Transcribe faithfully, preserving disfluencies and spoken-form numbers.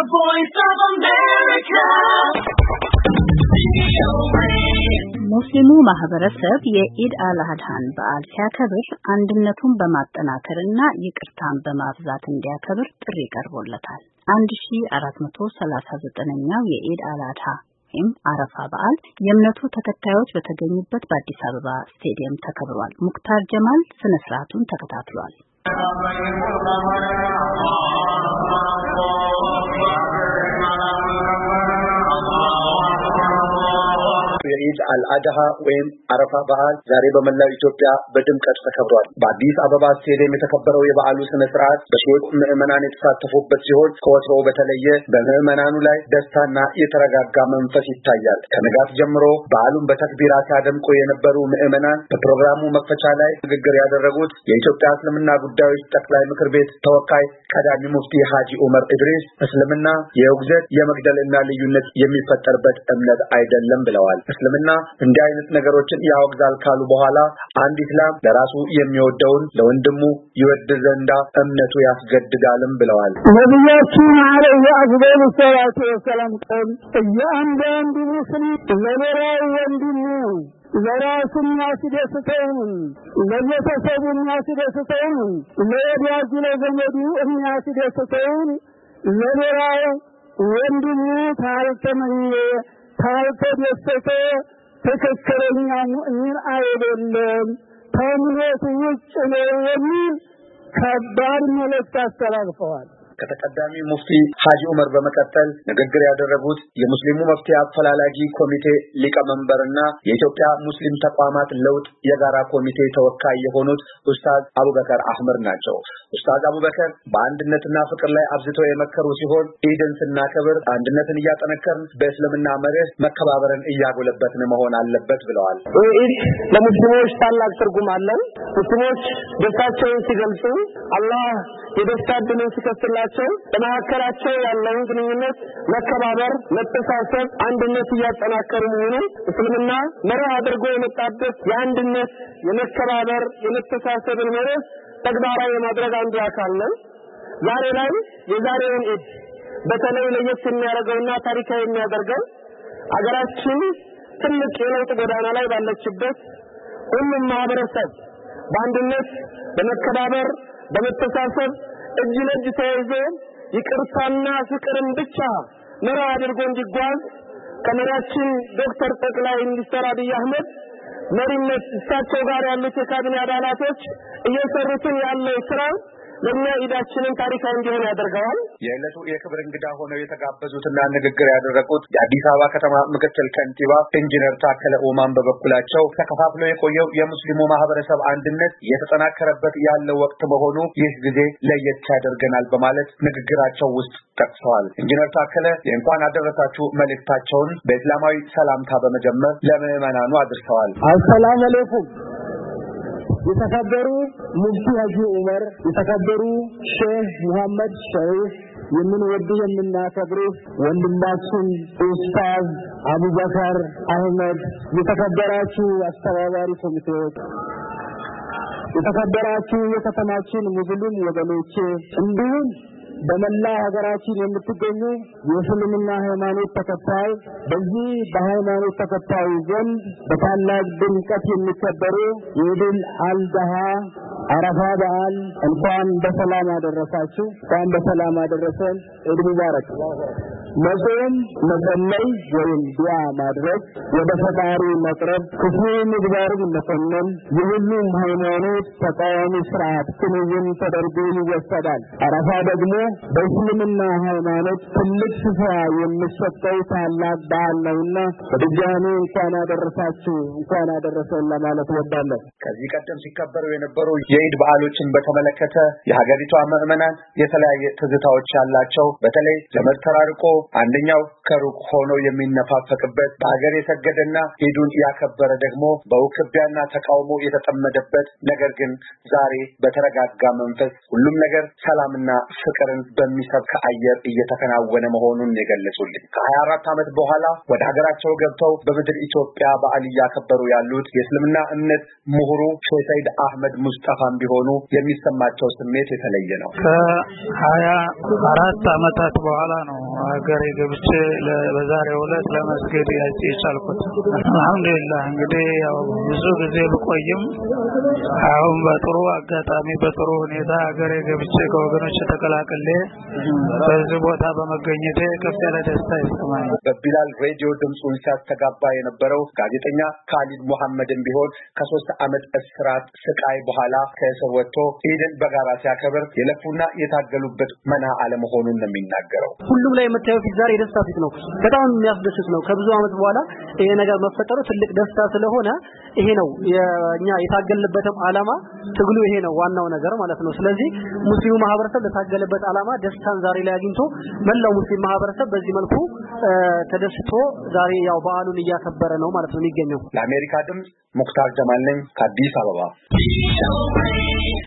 voice of America. ሙስሊሙ ማህበረሰብ የኢድ አል-አድሃን በዓል ሲያከብር አንድነቱን በማጠናከርና ይቅርታን በማብዛት እንዲያከብር ጥሪ ቀርቦለታል። አንድ ሺህ አራት መቶ ሰላሳ ዘጠነኛው የኢድ አል-አድሃ ወይም አረፋ በዓል የእምነቱ ተከታዮች በተገኙበት በአዲስ አበባ ስቴዲየም ተከብሯል። ሙክታር ጀማል ስነ ስርዓቱን ተከታትሏል። የኢድ አል-አድሃ ወይም አረፋ በዓል ዛሬ በመላው ኢትዮጵያ በድምቀት ተከብሯል። በአዲስ አበባ ስቴዲየም የተከበረው የበዓሉ ስነ ስርዓት በሺዎች ምዕመናን የተሳተፉበት ሲሆን ከወትሮው በተለየ በምዕመናኑ ላይ ደስታና የተረጋጋ መንፈስ ይታያል። ከንጋት ጀምሮ በዓሉን በተክቢራ ሲያደምቁ የነበሩ ምዕመናን በፕሮግራሙ መክፈቻ ላይ ንግግር ያደረጉት የኢትዮጵያ እስልምና ጉዳዮች ጠቅላይ ምክር ቤት ተወካይ ቀዳሚ ሙፍቲ ሐጂ ዑመር ኢድሪስ እስልምና የውግዘት የመግደልና ልዩነት የሚፈጠርበት እምነት አይደለም ብለዋል። እስልምና እንዲህ አይነት ነገሮችን ያወግዛል ካሉ በኋላ አንድ እስላም ለራሱ የሚወደውን ለወንድሙ ይወድ ዘንዳ እምነቱ ያስገድዳልም ብለዋል። ነብያችን አለይሂ አፍዶሉ ሰላቱ ወሰላም ቆም እያንዳንዱ ሙስሊም ለሌላው ወንድሙ ለራሱም ያስደስተውን ለቤተሰቡም ያስደስተውን ለወዳጁ ለዘመዱ የሚያስደስተውን ለሌላው ወንድሙ ታልተመኘ ታልተደሰተ ትክክለኛ ሙእሚን አይደለም፣ ከእምነቱ ውጭ ነው የሚል ከባድ መልእክት አስተላልፈዋል። ከተቀዳሚ ሙፍቲ ሐጂ ዑመር በመቀጠል ንግግር ያደረጉት የሙስሊሙ መፍትሄ አፈላላጊ ኮሚቴ ሊቀመንበርና የኢትዮጵያ ሙስሊም ተቋማት ለውጥ የጋራ ኮሚቴ ተወካይ የሆኑት ኡስታዝ አቡበከር አህመድ ናቸው። ኡስታዝ አቡበከር በአንድነትና ፍቅር ላይ አብዝተው የመከሩ ሲሆን ኢድን ስናከብር አንድነትን እያጠነከርን በእስልምና መርህ መከባበርን እያጎለበትን መሆን አለበት ብለዋል። ኢድ ለሙስሊሞች ታላቅ ትርጉም አለው። ሙስሊሞች ደስታቸውን ሲገልጹ አላህ የደስታ ድልን ሲከፍትላቸው በመካከላቸው ያለውን ግንኙነት መከባበር፣ መተሳሰብ፣ አንድነት እያጠናከሩ መሆኑ እስልምና መርህ አድርጎ የመጣበት የአንድነት የመከባበር የመተሳሰብን መርህ ተግባራዊ የማድረግ አንዱ አካል ነው። ዛሬ ላይ የዛሬውን ኢድ በተለይ ለየት የሚያደርገውና ታሪካዊ የሚያደርገው አገራችን ትልቅ የለውጥ ጎዳና ላይ ባለችበት ሁሉም ማህበረሰብ በአንድነት በመከባበር በመተሳሰብ እጅ ለእጅ ተያይዞ ይቅርታና ፍቅርን ብቻ መርህ አድርጎ እንዲጓዝ ከመሪያችን ዶክተር ጠቅላይ ሚኒስትር አብይ አህመድ መሪነት እሳቸው ጋር ያሉት የካቢኔ አባላቶች እየሰሩትን ያለው ስራ ለኛ ኢዳችንን ታሪካዊ እንዲሆን ያደርጋል። የዕለቱ የክብር እንግዳ ሆነው የተጋበዙትና ንግግር ያደረጉት የአዲስ አበባ ከተማ ምክትል ከንቲባ ኢንጂነር ታከለ ኡማን በበኩላቸው ተከፋፍሎ የቆየው የሙስሊሙ ማህበረሰብ አንድነት እየተጠናከረበት ያለው ወቅት መሆኑ ይህ ጊዜ ለየት ያደርገናል በማለት ንግግራቸው ውስጥ ጠቅሰዋል። ኢንጂነር ታከለ የእንኳን አደረሳችሁ መልእክታቸውን በእስላማዊ ሰላምታ በመጀመር ለምዕመናኑ አድርሰዋል። አሰላሙ አለይኩም የተከበሩ ሙፍቲ ሐጂ ዑመር፣ የተከበሩ ሼህ መሐመድ ሸሪፍ፣ የምንወድ የምናከብር ወንድማችን ኡስታዝ አቡበከር አህመድ፣ የተከበራችሁ አስተባባሪ ኮሚቴዎች፣ የተከበራችሁ የከተማችን ሙስሊም ወገኖቼ እንዲሁም በመላ ሀገራችን የምትገኙ የእስልምና ሃይማኖት ተከታይ በዚህ በሃይማኖት ተከታይ ዘንድ በታላቅ ድምቀት የሚከበሩ የኢድ አል-አድሃ አረፋ በዓል እንኳን በሰላም አደረሳችሁ፣ እንኳን በሰላም አደረሰን። ኢድ ሙባረክ። መጾም፣ መጸለይ ወይም ዱዓ ማድረግ፣ ወደ ፈጣሪ መቅረብ፣ ክፉ ምግባርን መኮነን የሁሉም ሃይማኖት ተቃዋሚ ስርዓት ክንውን ተደርጎ ይወሰዳል። አረፋ ደግሞ በእስልምና ሃይማኖት ትልቅ ስፍራ የሚሰጠው ታላቅ በዓል ነውና በድጋሚ እንኳን አደረሳችሁ እንኳን አደረሰን ለማለት እወዳለሁ። ከዚህ ቀደም ሲከበሩ የነበሩ የኢድ በዓሎችን በተመለከተ የሀገሪቷ ምዕመናን የተለያየ ትዝታዎች ያላቸው በተለይ ዘመድ ተራርቆ አንደኛው ከሩቅ ሆኖ የሚነፋፈቅበት በአገር የሰገደና ሄዱን ያከበረ ደግሞ በውክቢያና ተቃውሞ የተጠመደበት ነገር ግን ዛሬ በተረጋጋ መንፈስ ሁሉም ነገር ሰላምና ፍቅርን በሚሰብክ አየር እየተከናወነ መሆኑን የገለጹልኝ ከሀያ አራት ዓመት በኋላ ወደ ሀገራቸው ገብተው በምድር ኢትዮጵያ በዓል ያከበሩ ያሉት የእስልምና እምነት ምሁሩ ሼህ አህመድ ሙስጠፋም ቢሆኑ የሚሰማቸው ስሜት የተለየ ነው። ከሀያ አራት ዓመታት በኋላ ነው ሀገሬ ገብቼ በዛሬው ዕለት ለመስገድ ያልቻልኩት። አልሐምዱሊላህ እንግዲህ ያው ብዙ ጊዜ ብቆይም አሁን በጥሩ አጋጣሚ በጥሩ ሁኔታ ሀገሬ ገብቼ ከወገኖች ተቀላቅሌ በዚህ ቦታ በመገኘቴ ከፍ ያለ ደስታ ይሰማኛል። በቢላል ሬዲዮ ድምጹን ሲያስተጋባ የነበረው ጋዜጠኛ ካሊድ መሐመድም ቢሆን ከሶስት ዓመት እስራት ስቃይ በኋላ ከእስር ወጥቶ ኢድን በጋራ ሲያከብር የለፉና የታገሉበት መና አለመሆኑን ነው የሚናገረው። ሁሉም ላይ የምታየው ፊት ዛሬ ደስታ ፊት ነው። በጣም የሚያስደስት ነው። ከብዙ ዓመት በኋላ ይሄ ነገር መፈጠሩ ትልቅ ደስታ ስለሆነ ይሄ ነው የኛ የታገልበትም ዓላማ ትግሉ ይሄ ነው ዋናው ነገር ማለት ነው። ስለዚህ ሙስሊሙ ማህበረሰብ ለታገለበት ዓላማ ደስታን ዛሬ ላይ አግኝቶ መላው ሙስሊም ማህበረሰብ በዚህ መልኩ ተደስቶ ዛሬ ያው በዓሉን እያከበረ ነው ማለት ነው የሚገኘው። ለአሜሪካ ድምጽ ሙክታር ጀማል ነኝ ከአዲስ አበባ።